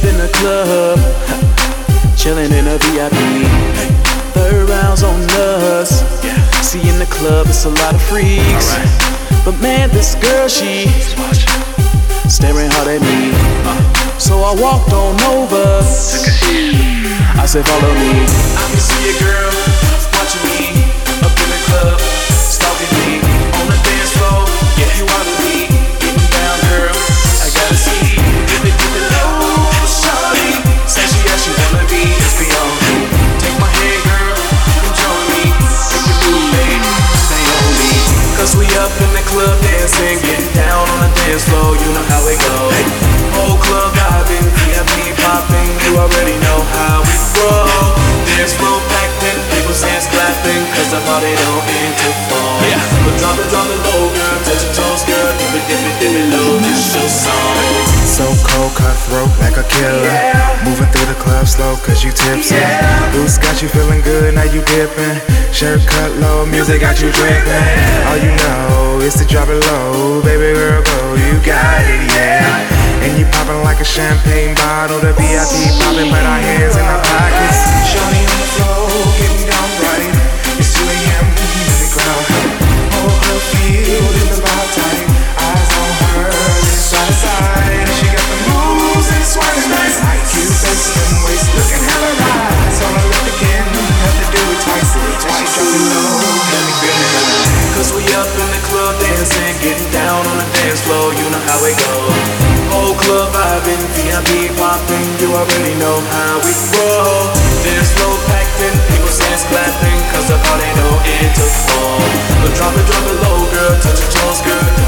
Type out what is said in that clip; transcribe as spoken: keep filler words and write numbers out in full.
in the club, chillin' in a V I P. Third round's on us. See, in the club, it's a lot of freaks. But man, this girl, she staring hard at me. So I walked on over. I said, follow me. I can see a girl watching me up in the club, stalking me on the dance floor. Yeah, you wanna be getting down, girl. I gotta see. Give it, give it low, shawty. Say she yeah, she wanna be. It's beyond me. Take my hand, girl. Come join me. Take your move, babe. Stay on me. Cause we up in the club dancing, getting down on the dance floor. You know how it goes. Whole club vibing, V I P popping. You already know how we roll. Dance floor packed in, people's hands clapping. Cause the party don't end till fall. Yeah. But drop it, drop it low, girl. Touch your toes, girl. Dip it, dip it, dip it low. This your song. So cold, cutthroat like a killer. Yeah. Moving through the club slow cause you tipsy. Yeah. Boots got you feeling good, now you dipping. Shirt cut low, music got you dripping. All you know is to drop it low. Baby girl, go, you got it, yeah. And you popping like a champagne bottle. The V I P popping, but our hands in our pockets. Shawty on the floor, getting down right. It's two A M in the crowd. Whole club field in the vibe tight. Eyes on her, side to side. She got the moves and swag is nice. Cute face and waist, looking hella right. So I look again, have to do it twice. Twice dropping low, let me feel it. Cause we up in the club dancing, getting down on the dance floor. You know how it goes. Whole club vibing, V I P popping. You already know how we roll. Dance floor packed in, people's hands clapping. Cause the party don't end till fall. But drop it, drop it low, girl. Touch your toes, girl.